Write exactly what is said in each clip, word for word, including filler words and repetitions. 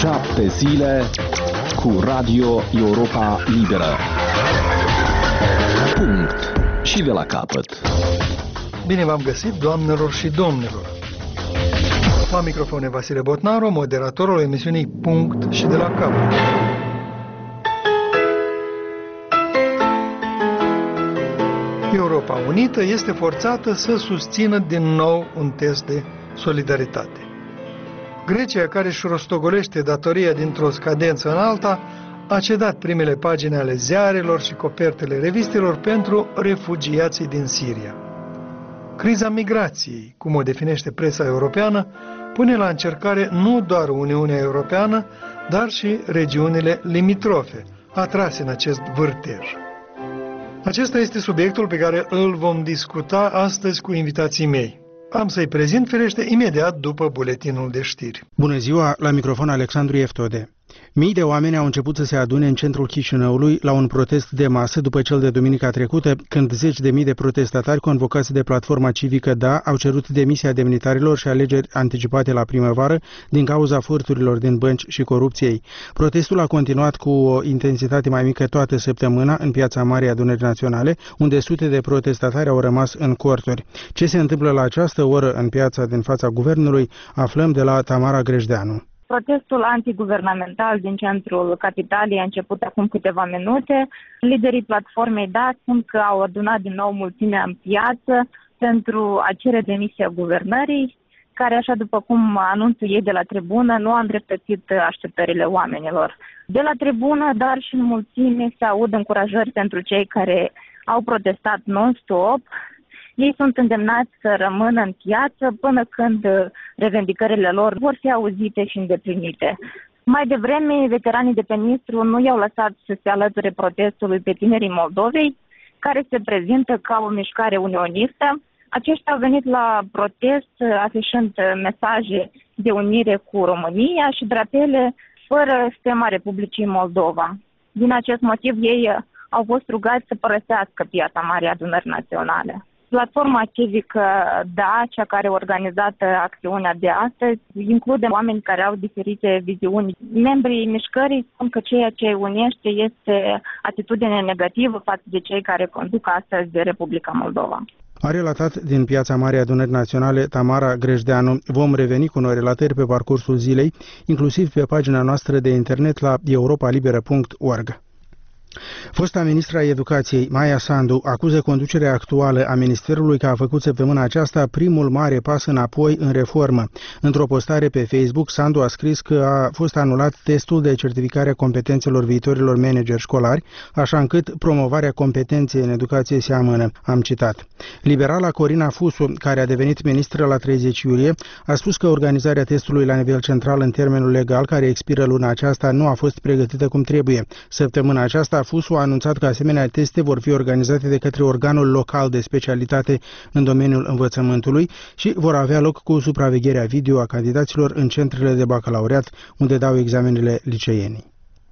Șapte zile cu Radio Europa Liberă. Punct. Și de la capăt. Bine v-am găsit, doamnelor și domnilor. La microfon Vasile Botnaru, moderatorul emisiunii Punct și de la capăt. Europa Unită este forțată să susțină din nou un test de solidaritate. Grecia, care își rostogolește datoria dintr-o scadență în alta, a cedat primele pagini ale ziarelor și copertele revistelor pentru refugiații din Siria. Criza migrației, cum o definește presa europeană, pune la încercare nu doar Uniunea Europeană, dar și regiunile limitrofe, atrase în acest vârtej. Acesta este subiectul pe care îl vom discuta astăzi cu invitații mei. Am să-i prezint, firește, imediat după buletinul de știri. Bună ziua, la microfon Alexandru Eftode. Mii de oameni au început să se adune în centrul Chișinăului la un protest de masă după cel de duminica trecută, când zeci de mii de protestatari convocați de platforma civică Da au cerut demisia demnitarilor și alegeri anticipate la primăvară din cauza furturilor din bănci și corupției. Protestul a continuat cu o intensitate mai mică toată săptămâna în Piața Marii Adunării Naționale, unde sute de protestatari au rămas în corturi. Ce se întâmplă la această oră în piața din fața guvernului, aflăm de la Tamara Grejdeanu. Protestul antiguvernamental din centrul capitalei a început acum câteva minute. Liderii platformei Da spun că au adunat din nou mulțimea în piață pentru a cere demisia guvernării, care, așa după cum anunță ei de la tribună, nu a îndreptățit așteptările oamenilor. De la tribună, dar și în mulțime, se aud încurajări pentru cei care au protestat non-stop. Ei sunt îndemnați să rămână în piață până când revendicările lor vor fi auzite și îndeplinite. Mai devreme, veteranii de pe Nistru nu i-au lăsat să se alăture protestului pe tinerii Moldovei, care se prezintă ca o mișcare unionistă. Aceștia au venit la protest afișând mesaje de unire cu România și drapele fără stema Republicii Moldova. Din acest motiv, ei au fost rugați să părăsească Piața Marii Adunări Naționale. Platforma civică Da, cea care a organizat acțiunea de astăzi, include oameni care au diferite viziuni. Membrii mișcării spun că ceea ce unește este atitudinea negativă față de cei care conduc astăzi de Republica Moldova. A relatat din Piața Marii Adunări Naționale Tamara Grejdeanu. Vom reveni cu noi relatări pe parcursul zilei, inclusiv pe pagina noastră de internet la europa liberă punct org. Fosta ministra Educației, Maia Sandu, acuză conducerea actuală a ministerului că a făcut săptămâna aceasta primul mare pas înapoi în reformă. Într-o postare pe Facebook, Sandu a scris că a fost anulat testul de certificare a competențelor viitorilor manageri școlari, așa încât promovarea competenței în educație se amână. Am citat. Liberala Corina Fusu, care a devenit ministră la treizeci iulie, a spus că organizarea testului la nivel central în termenul legal, care expiră luna aceasta, nu a fost pregătită cum trebuie. Săptămâna aceasta, Fusu a anunțat că asemenea teste vor fi organizate de către organul local de specialitate în domeniul învățământului și vor avea loc cu supravegherea video a candidaților în centrele de bacalaureat unde dau examenele liceenii.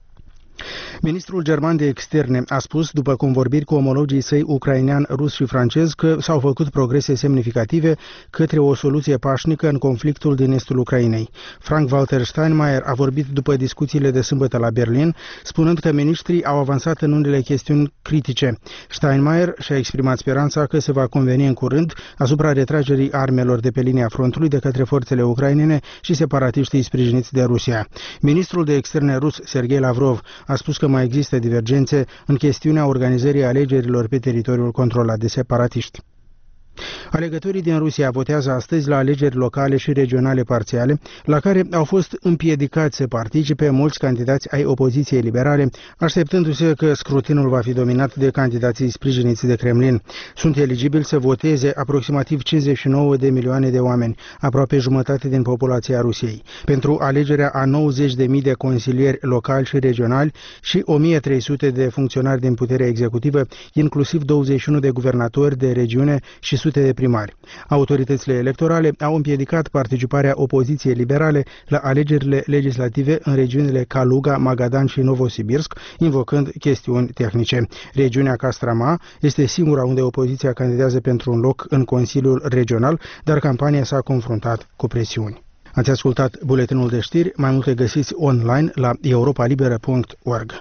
Ministrul german de externe a spus, după convorbiri cu omologii săi ucrainean, rus și francez, că s-au făcut progrese semnificative către o soluție pașnică în conflictul din estul Ucrainei. Frank-Walter Steinmeier a vorbit după discuțiile de sâmbătă la Berlin, spunând că ministrii au avansat în unele chestiuni critice. Steinmeier și-a exprimat speranța că se va conveni în curând asupra retragerii armelor de pe linia frontului de către forțele ucrainene și separatiștii sprijiniți de Rusia. Ministrul de externe rus, Sergei Lavrov, a spus că mai există divergențe în chestiunea organizării alegerilor pe teritoriul controlat de separatiști. Alegătorii din Rusia votează astăzi la alegeri locale și regionale parțiale, la care au fost împiedicați să participe mulți candidați ai opoziției liberale, așteptându-se că scrutinul va fi dominat de candidații sprijiniți de Kremlin. Sunt eligibili să voteze aproximativ cincizeci și nouă de milioane de oameni, aproape jumătate din populația Rusiei, pentru alegerea a nouăzeci de mii de consilieri locali și regionali și o mie trei sute de funcționari din puterea executivă, inclusiv douăzeci și unu de guvernatori de regiune și sute de primari. Autoritățile electorale au împiedicat participarea opoziției liberale la alegerile legislative în regiunile Kaluga, Magadan și Novosibirsk, invocând chestiuni tehnice. Regiunea Castrama este singura unde opoziția candidează pentru un loc în Consiliul Regional, dar campania s-a confruntat cu presiuni. Ați ascultat buletinul de știri, mai multe găsiți online la europa liberă punct org.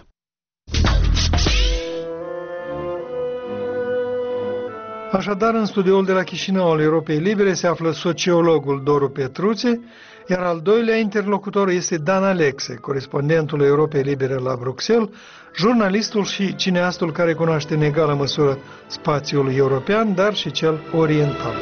Așadar, în studioul de la Chișinău al Europei Libere se află sociologul Doru Petruțe, iar al doilea interlocutor este Dan Alexe, corespondentul Europei Libere la Bruxelles, jurnalistul și cineastul care cunoaște în egală măsură spațiul european, dar și cel oriental.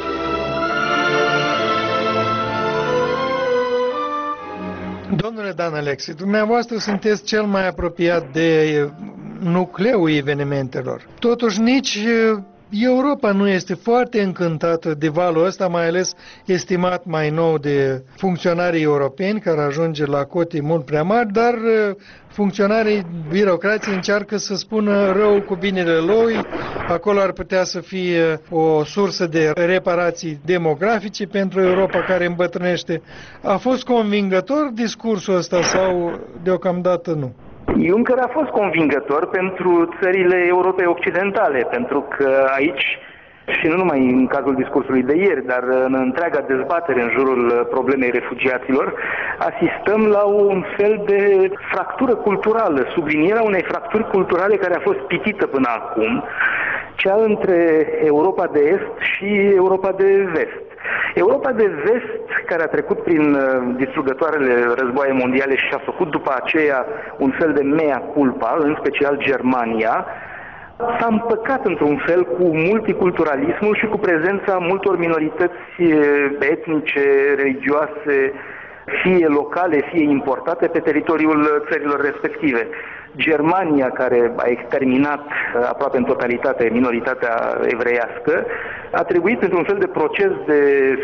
Domnule Dan Alexe, dumneavoastră sunteți cel mai apropiat de nucleul evenimentelor. Totuși, nici Europa nu este foarte încântată de valul ăsta, mai ales estimat mai nou de funcționarii europeni, care ajunge la cote mult prea mari, dar funcționarii, birocrații încearcă să spună rău cu binele lui. Acolo ar putea să fie o sursă de reparații demografice pentru Europa care îmbătrânește. A fost convingător discursul ăsta sau deocamdată nu? Juncker a fost convingător pentru țările Europei Occidentale, pentru că aici, și nu numai în cazul discursului de ieri, dar în întreaga dezbatere în jurul problemei refugiaților, asistăm la un fel de fractură culturală, sublinierea unei fracturi culturale care a fost pitită până acum, cea între Europa de Est și Europa de Vest. Europa de Vest, care a trecut prin distrugătoarele războaie mondiale și a făcut după aceea un fel de mea culpa, în special Germania, s-a împăcat într-un fel cu multiculturalismul și cu prezența multor minorități etnice, religioase, fie locale, fie importate pe teritoriul țărilor respective. Germania, care a exterminat aproape în totalitate minoritatea evreiască, a trebuit într-un fel de proces de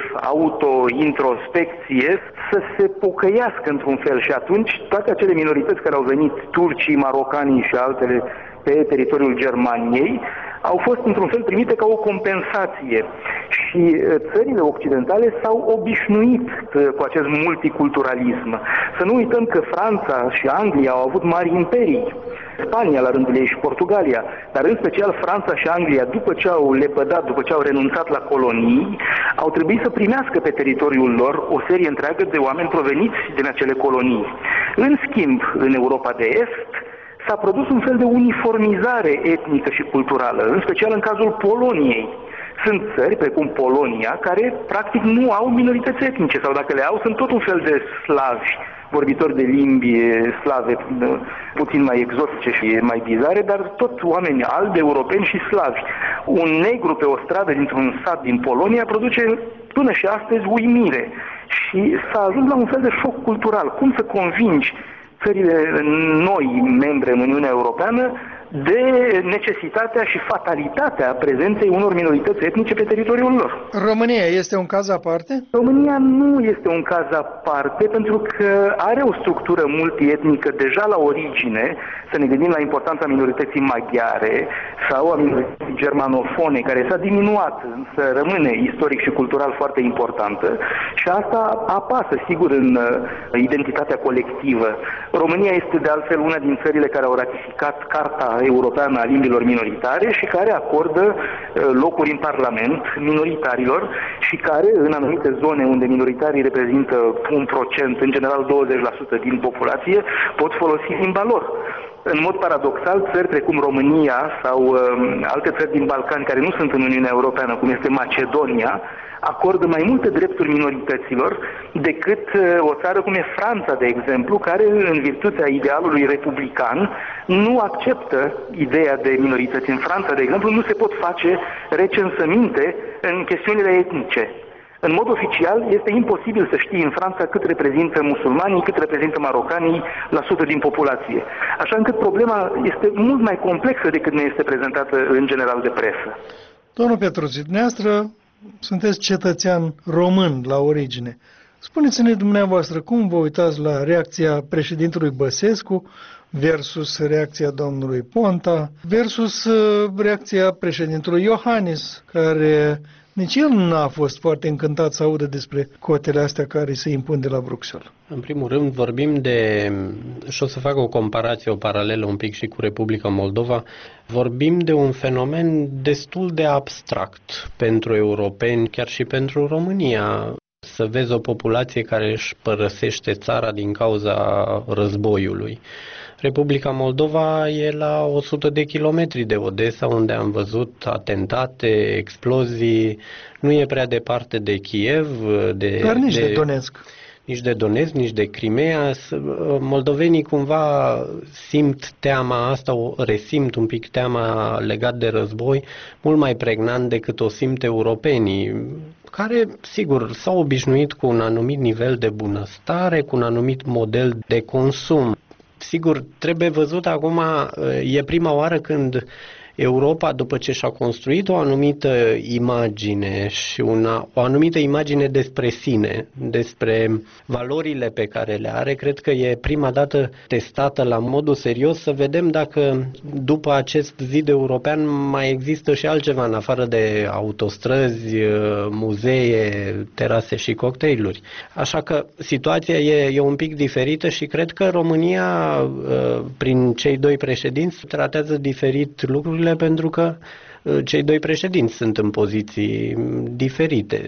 auto-introspecție să se pocăiască într-un fel și atunci toate acele minorități care au venit, turcii, marocanii și altele, pe teritoriul Germaniei, au fost într-un fel primite ca o compensație. Și țările occidentale s-au obișnuit cu acest multiculturalism. Să nu uităm că Franța și Anglia au avut mari imperii, Spania la rândul ei și Portugalia, dar în special Franța și Anglia, după ce au lepădat, după ce au renunțat la colonii, au trebuit să primească pe teritoriul lor o serie întreagă de oameni proveniți din acele colonii. În schimb, în Europa de Est, s-a produs un fel de uniformizare etnică și culturală, în special în cazul Poloniei. Sunt țări, precum Polonia, care practic nu au minorități etnice, sau dacă le au, sunt tot un fel de slavi, vorbitori de limbi slave, puțin mai exotice și mai bizare, dar tot oameni albi, europeni și slavi. Un negru pe o stradă dintr-un sat din Polonia produce până și astăzi uimire. Și s-a ajuns la un fel de șoc cultural. Cum să convingi țările noi membre în Uniunea Europeană de necesitatea și fatalitatea prezenței unor minorități etnice pe teritoriul lor. România este un caz aparte? România nu este un caz aparte pentru că are o structură multietnică deja la origine. Să ne gândim la importanța minorității maghiare sau a minorității germanofone, care s-a diminuat, însă rămâne istoric și cultural foarte importantă și asta apasă, sigur, în identitatea colectivă. România este de altfel una din țările care au ratificat Carta Europeană a Limbilor Minoritare și care acordă locuri în Parlament minoritarilor și care, în anumite zone unde minoritarii reprezintă un procent, în general douăzeci la sută din populație, pot folosi limba lor. În mod paradoxal, țări precum România sau uh, alte țări din Balcani care nu sunt în Uniunea Europeană, cum este Macedonia, acordă mai multe drepturi minorităților decât uh, o țară cum e Franța, de exemplu, care, în virtutea idealului republican, nu acceptă ideea de minorități. În Franța, de exemplu, nu se pot face recensăminte în chestiunile etnice. În mod oficial, este imposibil să știi în Franța cât reprezintă musulmanii, cât reprezintă marocanii la sută din populație. Așa încât problema este mult mai complexă decât ne este prezentată în general de presă. Domnul Petruțe, dumneavoastră sunteți cetățean român la origine. Spuneți-ne dumneavoastră cum vă uitați la reacția președintelui Băsescu versus reacția domnului Ponta versus reacția președintelui Iohannis, care nici el nu a fost foarte încântat să audă despre cotele astea care se impun de la Bruxelles. În primul rând vorbim de, și o să fac o comparație, o paralelă un pic și cu Republica Moldova, vorbim de un fenomen destul de abstract pentru europeni, chiar și pentru România. să vezi o populație care își părăsește țara din cauza războiului. Republica Moldova e la o sută de kilometri de Odessa, unde am văzut atentate, explozii, nu e prea departe de Kiev. De, Dar nici de, de Donetsk. Nici de Donetsk, nici de Crimea. Moldovenii cumva simt teama asta, o resimt un pic teama legat de război, mult mai pregnant decât o simt europenii, care, sigur, s-au obișnuit cu un anumit nivel de bunăstare, cu un anumit model de consum. Sigur, trebuie văzut acum, e prima oară când Europa, după ce și-a construit o anumită imagine și una, o anumită imagine despre sine, despre valorile pe care le are, cred că e prima dată testată la modul serios să vedem dacă după acest zid european mai există și altceva în afară de autostrăzi, muzee, terase și cocktailuri. Așa că situația e, e un pic diferită și cred că România, prin cei doi președinți, tratează diferit lucrurile, pentru că cei doi președinți sunt în poziții diferite.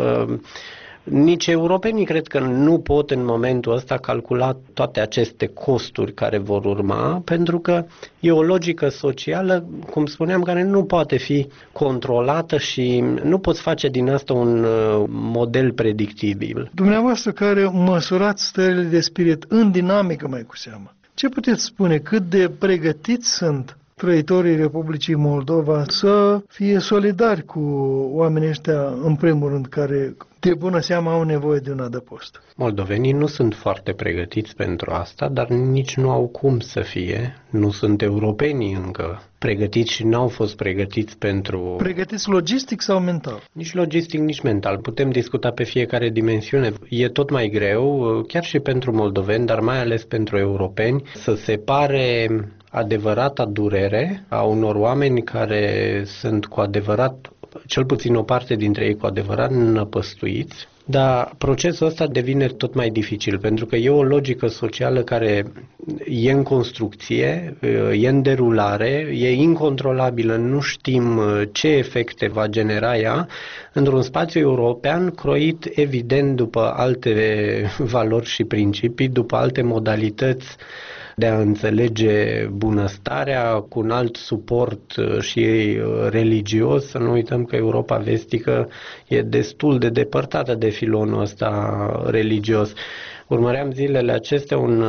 Nici europenii cred că nu pot în momentul ăsta calcula toate aceste costuri care vor urma, pentru că e o logică socială, cum spuneam, care nu poate fi controlată și nu poți face din asta un model predictibil. Dumneavoastră care măsurați stările de spirit în dinamică mai cu seamă, ce puteți spune? Cât de pregătiți sunt trăitorii Republicii Moldova să fie solidari cu oamenii ăștia, în primul rând, care de bună seamă au nevoie de un adăpost? Moldovenii nu sunt foarte pregătiți pentru asta, dar nici nu au cum să fie. Nu sunt europenii încă pregătiți și n-au fost pregătiți pentru... Pregătiți logistic sau mental? Nici logistic, nici mental. Putem discuta pe fiecare dimensiune. E tot mai greu, chiar și pentru moldoveni, dar mai ales pentru europeni, să separe adevărata durere a unor oameni care sunt cu adevărat, cel puțin o parte dintre ei cu adevărat năpăstuiți, dar procesul ăsta devine tot mai dificil, pentru că e o logică socială care e în construcție, e în derulare, e incontrolabilă, nu știm ce efecte va genera ea, într-un spațiu european croit evident după alte valori și principii, după alte modalități de a înțelege bunăstarea, cu un alt suport și religios. Să nu uităm că Europa vestică e destul de depărtată de filonul ăsta religios. Urmăream zilele acestea un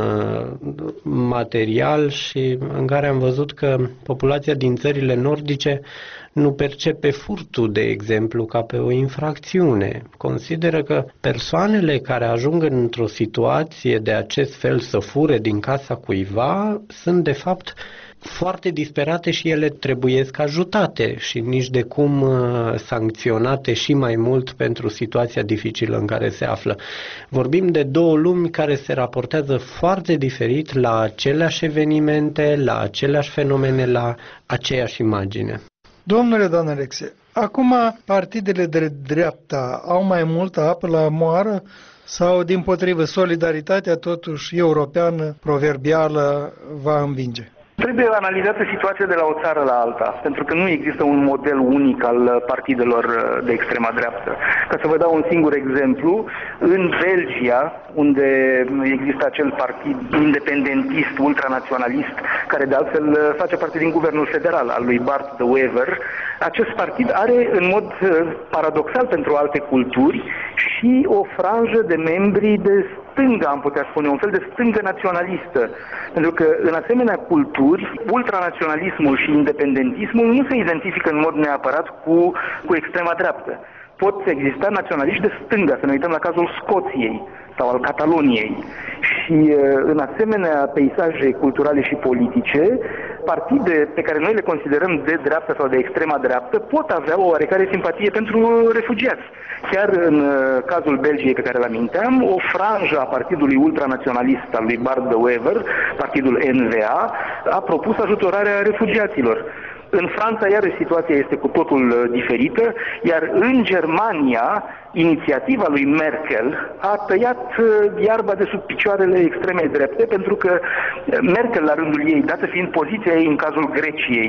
material și în care am văzut că populația din țările nordice nu percepe furtul, de exemplu, ca pe o infracțiune. Consideră că persoanele care ajung într-o situație de acest fel să fure din casa cuiva sunt, de fapt, foarte disperate și ele trebuiesc ajutate și nici de cum sancționate și mai mult pentru situația dificilă în care se află. Vorbim de două lumi care se raportează foarte diferit la aceleași evenimente, la aceleași fenomene, la aceeași imagine. Domnule Dan Alexe, acum partidele de dreapta au mai multă apă la moară sau, dimpotrivă, solidaritatea totuși europeană, proverbială, va învinge? Trebuie analizată situația de la o țară la alta, pentru că nu există un model unic al partidelor de extrema dreaptă. Ca să vă dau un singur exemplu, în Belgia, unde există acel partid independentist, ultranaționalist, care de altfel face parte din guvernul federal al lui Bart de Wever, acest partid are în mod paradoxal pentru alte culturi și o franjă de membri de stânga, am putea spune, un fel de stângă naționalistă. Pentru că în asemenea culturi, ultranaționalismul și independentismul nu se identifică în mod neapărat cu, cu extrema dreaptă. Pot exista naționaliști de stânga, să ne uităm la cazul Scoției sau al Cataloniei. Și în asemenea peisaje culturale și politice, partide pe care noi le considerăm de dreapta sau de extrema dreaptă pot avea o oarecare simpatie pentru refugiați. Chiar în cazul Belgiei pe care îl aminteam, o franjă a partidului ultranaționalist al lui Bart de Wever, partidul N V A, a propus ajutorarea refugiaților. În Franța, iarăși, situația este cu totul diferită, iar în Germania, inițiativa lui Merkel a tăiat iarba de sub picioarele extremei drepte, pentru că Merkel, la rândul ei, dată fiind poziția ei în cazul Greciei,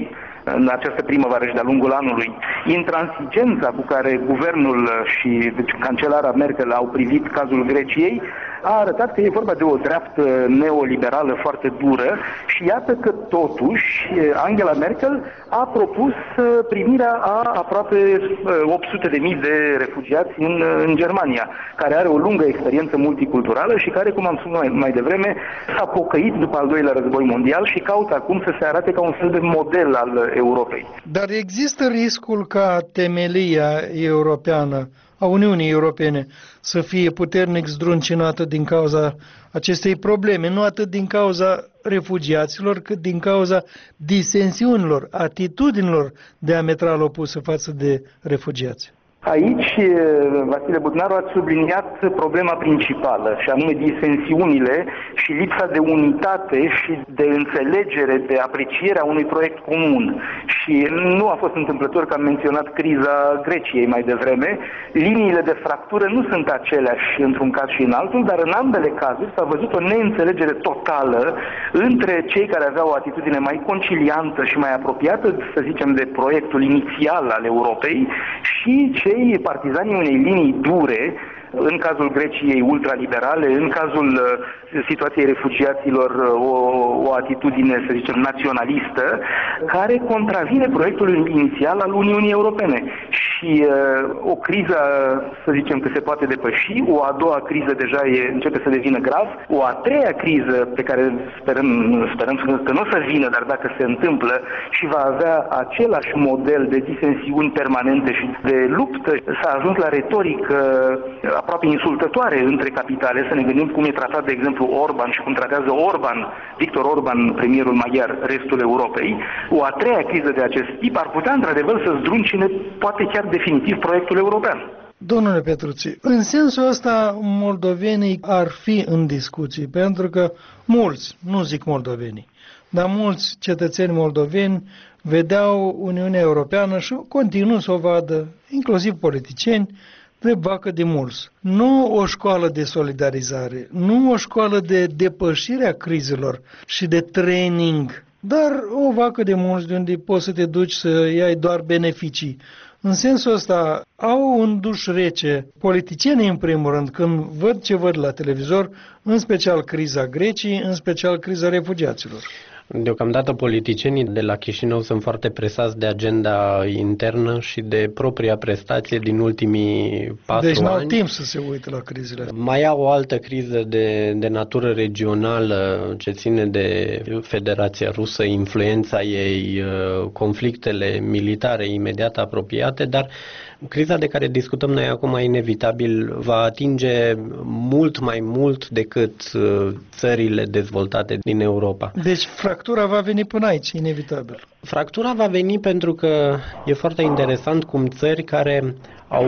în această primăvară și de-a lungul anului. Intransigența cu care guvernul și deci, cancelara Merkel au privit cazul Greciei a arătat că e vorba de o dreaptă neoliberală foarte dură și iată că totuși Angela Merkel a propus primirea a aproape opt sute de mii de refugiați în, în Germania, care are o lungă experiență multiculturală și care, cum am spus mai, mai devreme, s-a pocăit după al doilea război mondial și caută acum să se arate ca un fel de model al Europei. Dar există riscul ca temelia europeană a Uniunii Europene să fie puternic zdruncinată din cauza acestei probleme, nu atât din cauza refugiaților, cât din cauza disensiunilor, atitudinilor diametral opuse față de refugiați. Aici, Vasile Butnaru, ați subliniat problema principală, și anume disensiunile și lipsa de unitate și de înțelegere, de apreciere a unui proiect comun. Și nu a fost întâmplător că am menționat criza Greciei mai devreme. Liniile de fractură nu sunt aceleași într-un caz și în altul, dar în ambele cazuri s-a văzut o neînțelegere totală între cei care aveau o atitudine mai conciliantă și mai apropiată, să zicem, de proiectul inițial al Europei și cei partizanii unei linii dure, în cazul Greciei ultraliberale, în cazul uh, situației refugiaților uh, o, o atitudine, să zicem, naționalistă, care contravine proiectului inițial al Uniunii Europene. Și uh, o criză, să zicem, că se poate depăși, o a doua criză deja e, începe să devină grav, o a treia criză pe care sperăm, sperăm că nu o să vină, dar dacă se întâmplă și va avea același model de disensiuni permanente și de luptă, s-a ajuns la retorică aproape insultătoare între capitale, să ne gândim cum e tratat, de exemplu, Orban și cum tratează Orban, Victor Orban, premierul maghiar, restul Europei. O a treia criză de acest tip ar putea, într-adevăr, să zdruncine, poate chiar definitiv, proiectul european. Domnule Petruții, în sensul ăsta moldovenii ar fi în discuții, pentru că mulți, nu zic moldovenii, dar mulți cetățeni moldoveni vedeau Uniunea Europeană și continuă să o vadă, inclusiv politicieni, de vacă de mulți. Nu o școală de solidarizare, nu o școală de depășire a crizelor și de training, dar o vacă de mulți de unde poți să te duci să iei doar beneficii. În sensul ăsta au un duș rece politicienii, în primul rând, când văd ce văd la televizor, în special criza Greciei, în special criza refugiaților. Deocamdată politicienii de la Chișinău sunt foarte presați de agenda internă și de propria prestație din ultimii patru ani. Deci n-au timp să se uite la crizele astea. Mai au o altă criză de, de natură regională ce ține de Federația Rusă, influența ei, conflictele militare imediat apropiate, dar criza de care discutăm noi acum inevitabil va atinge mult mai mult decât țările dezvoltate din Europa. Deci fractura va veni până aici, inevitabil. Fractura va veni pentru că e foarte interesant cum țări care au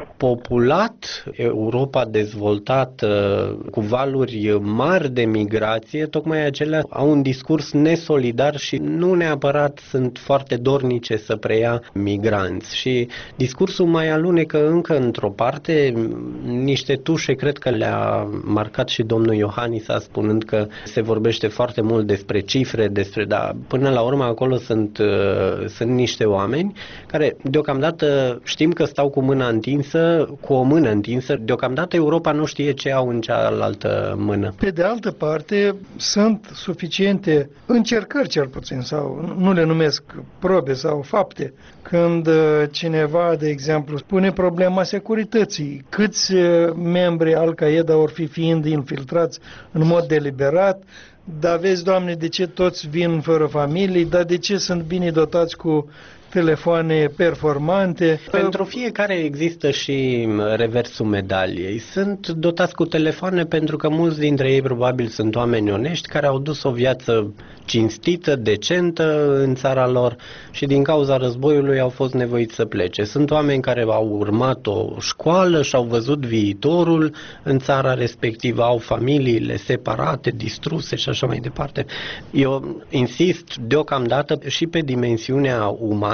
populat Europa dezvoltată cu valuri mari de migrație, tocmai acelea au un discurs nesolidar și nu neapărat sunt foarte dornice să preia migranți. Și discursul mai alunecă încă într-o parte, niște tușe cred că le-a marcat și domnul Iohannis, spunând că se vorbește foarte mult despre cifre, despre, dar până la urmă acolo sunt, uh, sunt niște oameni care deocamdată știm că stau cu mâna întinsă, cu o mână întinsă, deocamdată Europa nu știe ce au în cealaltă mână. Pe de altă parte, sunt suficiente încercări, cel puțin, sau nu le numesc probe sau fapte, când cineva, de exemplu, pune problema securității. Câți membri Al-Qaeda or fi fiind infiltrați în mod deliberat, dar vezi, Doamne, de ce toți vin fără familii, dar de ce sunt bine dotați cu telefoane performante. Pentru fiecare există și reversul medaliei. Sunt dotați cu telefoane pentru că mulți dintre ei probabil sunt oameni onești care au dus o viață cinstită, decentă în țara lor și din cauza războiului au fost nevoiți să plece. Sunt oameni care au urmat o școală și au văzut viitorul în țara respectivă, au familiile separate, distruse și așa mai departe. Eu insist deocamdată și pe dimensiunea umană,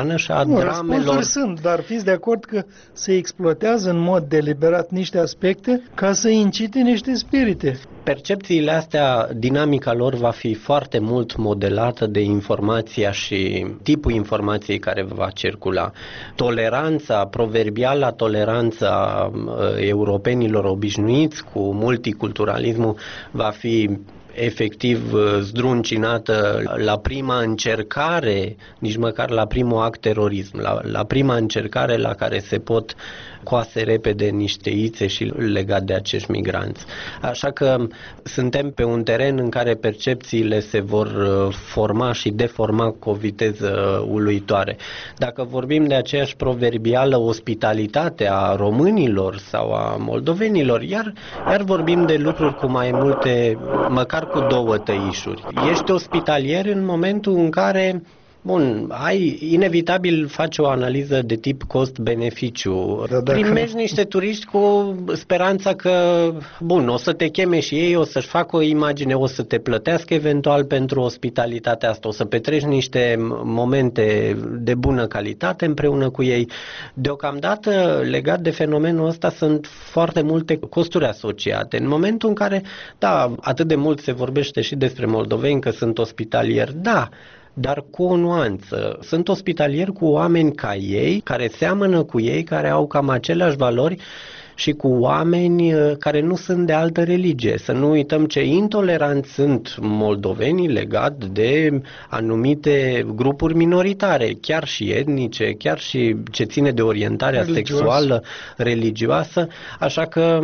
umană și a nu, dramelor. Răspunsuri sunt, dar fiți de acord că se exploatează în mod deliberat niște aspecte ca să incite niște spirite. Percepțiile astea, dinamica lor va fi foarte mult modelată de informația și tipul informației care va circula. Toleranța, proverbiala toleranța a europenilor obișnuiți cu multiculturalismul va fi efectiv zdruncinată la prima încercare, nici măcar la primul act terorism, la, la prima încercare la care se pot coase repede niște ițe și legat de acești migranți. Așa că suntem pe un teren în care percepțiile se vor forma și deforma cu o viteză uluitoare. Dacă vorbim de aceeași proverbială ospitalitate a românilor sau a moldovenilor, iar, iar vorbim de lucruri cu mai multe, măcar cu două tăișuri. Ești ospitalier în momentul în care bun, ai, inevitabil faci o analiză de tip cost-beneficiu. Da, primești niște turiști cu speranța că, bun, o să te cheme și ei, o să-și facă o imagine, o să te plătească eventual pentru ospitalitatea asta, o să petreci niște momente de bună calitate împreună cu ei. Deocamdată, legat de fenomenul ăsta, sunt foarte multe costuri asociate. În momentul în care, da, atât de mult se vorbește și despre moldoveni că sunt ospitalieri, da, dar cu o nuanță. Sunt ospitalieri cu oameni ca ei, care seamănă cu ei, care au cam aceleași valori și cu oameni care nu sunt de altă religie. Să nu uităm ce intoleranți sunt moldovenii legat de anumite grupuri minoritare, chiar și etnice, chiar și ce ține de orientarea Religios. sexuală, religioasă, așa că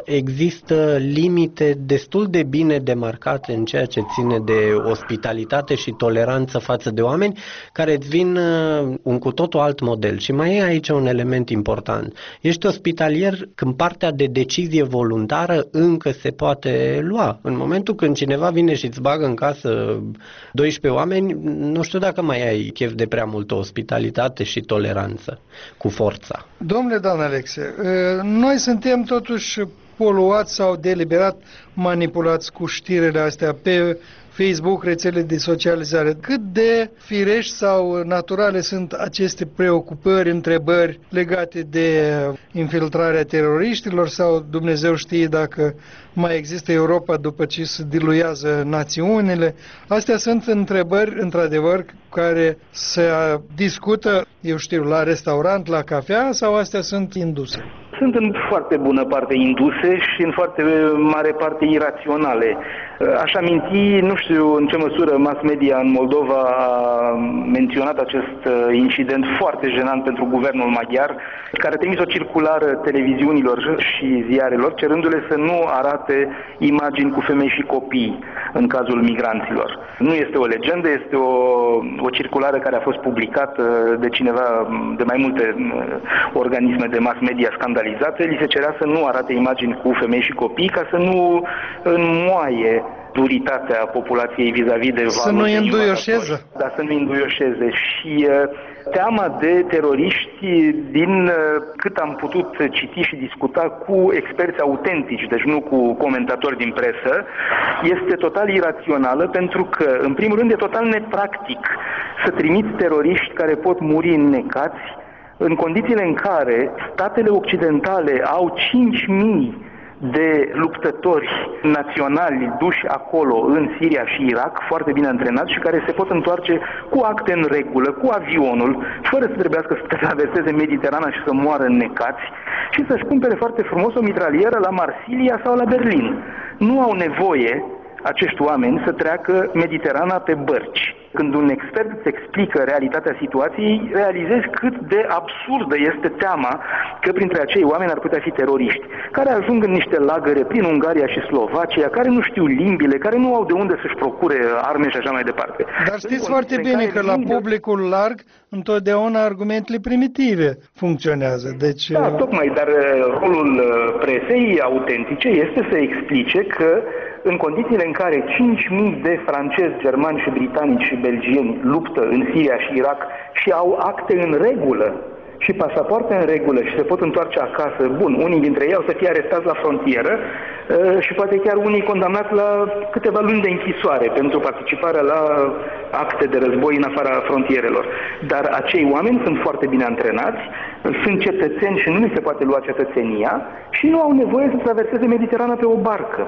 există limite destul de bine demarcate în ceea ce ține de ospitalitate și toleranță față de oameni care îți vin un cu totul alt model. Și mai e aici un element important. Ești ospitalier când partea de decizie voluntară încă se poate lua. În momentul când cineva vine și îți bagă în casă doisprezece oameni, nu știu dacă mai ai chef de prea multă ospitalitate și toleranță cu forța. Domnule Dan Alexe, noi suntem totuși poluați sau deliberat manipulați cu știrile astea pe Facebook, rețele de socializare. Cât de firești sau naturale sunt aceste preocupări, întrebări legate de infiltrarea teroriștilor sau Dumnezeu știe dacă mai există Europa după ce se diluiază națiunile? Astea sunt întrebări, într-adevăr, care se discută, eu știu, la restaurant, la cafea sau astea sunt induse? Sunt în foarte bună parte induse și în foarte mare parte iraționale. Aș aminti, nu știu în ce măsură mass media în Moldova a menționat acest incident foarte jenant pentru guvernul maghiar, care a trimis o circulară televiziunilor și ziarelor, cerându-le să nu arate imagini cu femei și copii în cazul migranților. Nu este o legendă, este o, o circulară care a fost publicată de cineva, de mai multe organisme de mass media scandalizate. Li se cerea să nu arate imagini cu femei și copii ca să nu înmoaie duritatea populației vis-a-vis de să nu înduioșeze. Da, să nu înduioșeze. Și uh, teama de teroriști, din uh, cât am putut citi și discuta cu experți autentici, deci nu cu comentatori din presă, este total irațională, pentru că, în primul rând, e total nepractic să trimiți teroriști care pot muri înnecați în condițiile în care statele occidentale au cinci mii de luptători naționali duși acolo în Siria și Irak, foarte bine antrenați și care se pot întoarce cu acte în regulă, cu avionul, fără să trebuiască să traverseze Mediterana și să moară înnecați și să-și cumpere foarte frumos o mitralieră la Marsilia sau la Berlin. Nu au nevoie acești oameni să treacă Mediterana pe bărci. Când un expert îți explică realitatea situației, realizezi cât de absurdă este teama că printre acei oameni ar putea fi teroriști, care ajung în niște lagăre prin Ungaria și Slovacia, care nu știu limbile, care nu au de unde să-și procure arme și așa mai departe. Dar știți foarte bine că la publicul larg întotdeauna argumentele primitive funcționează. Deci... Da, tocmai, dar rolul presei autentice este să explice că în condițiile în care cinci mii de francezi, germani și britanici și belgieni luptă în Siria și Irak și au acte în regulă și pasapoarte în regulă și se pot întoarce acasă, bun, unii dintre ei au să fie arestați la frontieră și poate chiar unii condamnați la câteva luni de închisoare pentru participarea la acte de război în afara frontierelor. Dar acei oameni sunt foarte bine antrenați, sunt cetățeni și nu li se poate lua cetățenia și nu au nevoie să traverseze Mediterana pe o barcă.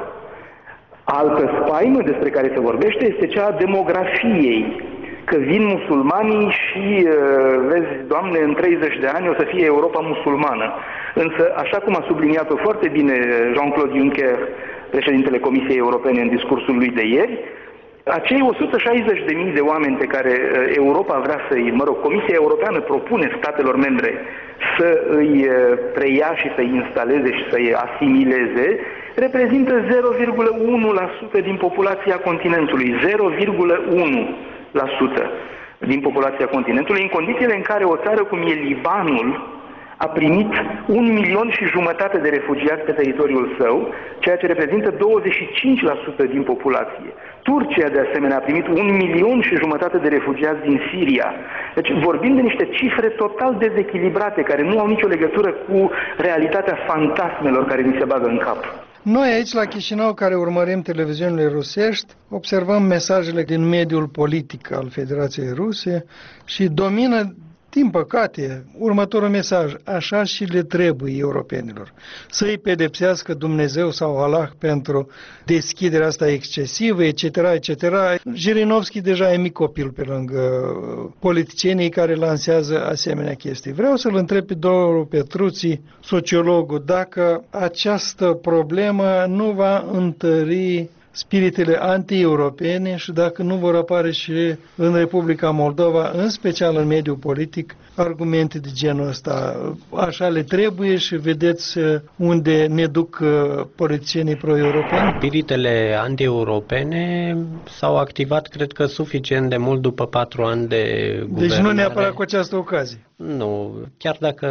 Altă spaimă despre care se vorbește este cea a demografiei, că vin musulmanii și, vezi, Doamne, în treizeci de ani o să fie Europa musulmană. Însă, așa cum a subliniat-o foarte bine Jean-Claude Juncker, președintele Comisiei Europene, în discursul lui de ieri, acei o sută șaizeci de mii de oameni pe care Europa vrea să-i, mă rog, Comisia Europeană propune statelor membre să îi preia și să-i instaleze și să-i asimileze, reprezintă zero virgulă unu la sută din populația continentului, zero virgulă unu la sută din populația continentului, în condițiile în care o țară cum e Libanul a primit un milion și jumătate de refugiați pe teritoriul său, ceea ce reprezintă douăzeci și cinci la sută din populație. Turcia, de asemenea, a primit un milion și jumătate de refugiați din Siria. Deci vorbim de niște cifre total dezechilibrate, care nu au nicio legătură cu realitatea fantasmelor care ni se bagă în cap. Noi aici la Chișinău, care urmărim televiziunile rusești, observăm mesajele din mediul politic al Federației Ruse și domină, din păcate, următorul mesaj: așa și le trebuie europenilor. Să-i pedepsească Dumnezeu sau Allah pentru deschiderea asta excesivă, et cetera, et cetera. Jirinovski deja e mic copil pe lângă politicienii care lansează asemenea chestii. Vreau să-l întreb pe domnul Petruții, sociologul, dacă această problemă nu va întări spiritele anti-europene și dacă nu vor apare și în Republica Moldova, în special în mediul politic, argumente de genul ăsta. Așa le trebuie și vedeți unde ne duc politicienii pro-europeni? Spiritele anti-europene s-au activat, cred că, suficient de mult după patru ani de guvernare. Deci nu neapărat cu această ocazie. Nu, chiar dacă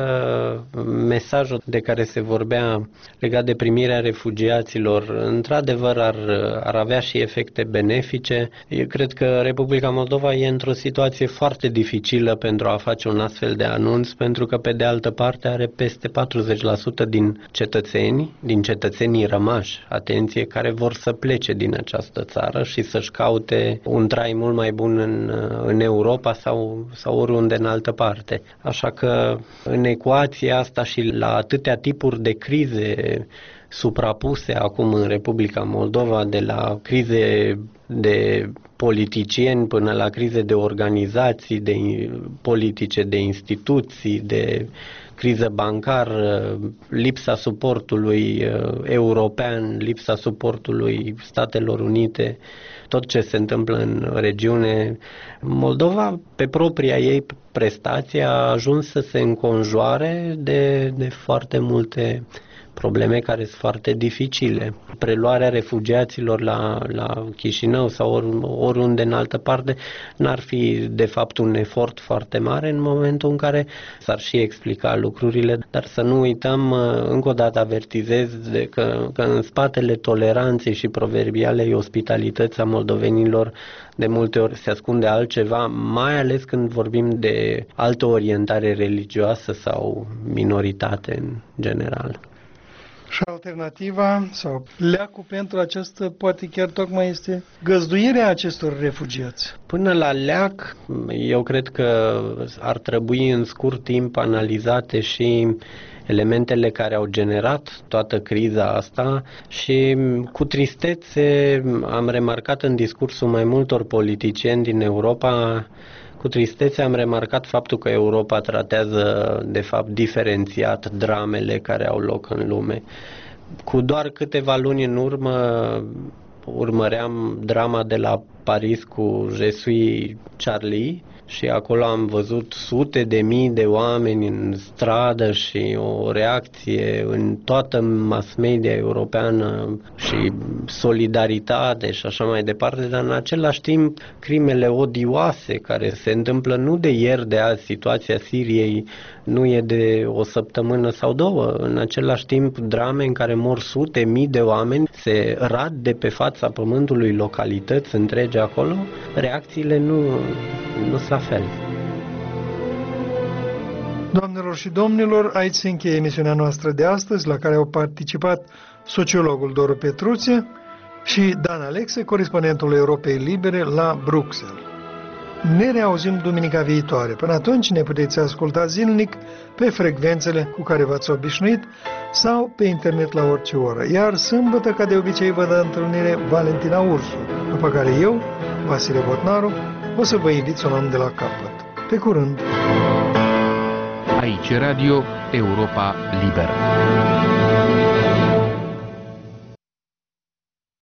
mesajul de care se vorbea legat de primirea refugiaților într-adevăr ar, ar avea și efecte benefice, eu cred că Republica Moldova e într-o situație foarte dificilă pentru a face un astfel de anunț, pentru că pe de altă parte are peste patruzeci la sută din cetățeni, din cetățenii rămași, atenție, care vor să plece din această țară și să-și caute un trai mult mai bun în, în Europa sau, sau oriunde în altă parte. Așa că în ecuația asta și la atâtea tipuri de crize suprapuse acum în Republica Moldova, de la crize de politicieni până la crize de organizații de politice, de instituții, de criză bancară, lipsa suportului european, lipsa suportului Statelor Unite, tot ce se întâmplă în regiune, Moldova, pe propria ei prestație, a ajuns să se înconjoare de, de foarte multe probleme care sunt foarte dificile. Preluarea refugiaților la, la Chișinău sau or, oriunde în altă parte n-ar fi de fapt un efort foarte mare în momentul în care s-ar și explica lucrurile, dar să nu uităm, încă o dată avertizez, de că, că în spatele toleranței și proverbialei ospitalități a moldovenilor de multe ori se ascunde altceva, mai ales când vorbim de altă orientare religioasă sau minoritate în general. Și alternativa sau leacul pentru această poate chiar tocmai este găzduirea acestor refugiați. Până la leac, eu cred că ar trebui în scurt timp analizate și elementele care au generat toată criza asta și cu tristețe am remarcat în discursul mai multor politicieni din Europa, cu tristețe am remarcat faptul că Europa tratează de fapt diferențiat dramele care au loc în lume. Cu doar câteva luni în urmă urmăream drama de la Paris cu Je suis Charlie și acolo am văzut sute de mii de oameni în stradă și o reacție în toată mass media europeană și solidaritate și așa mai departe, dar în același timp crimele odioase care se întâmplă nu de ieri, de azi, situația Siriei nu e de o săptămână sau două, în același timp drame în care mor sute mii de oameni, se rad de pe fața pământului localități întregi acolo, reacțiile nu, nu sunt la fel. Doamnelor și domnilor, aici se încheie emisiunea noastră de astăzi, la care au participat sociologul Doru Petruție și Dan Alexe, corespondentul Europei Libere la Bruxelles. Ne reauzim duminica viitoare. Până atunci ne puteți asculta zilnic pe frecvențele cu care v-ați obișnuit sau pe internet la orice oră. Iar sâmbătă, ca de obicei, vă dă întâlnire Valentina Ursu, după care eu, Vasile Botnaru, o să vă invit să o luăm de la capăt. Pe curând! Aici Radio Europa Liberă.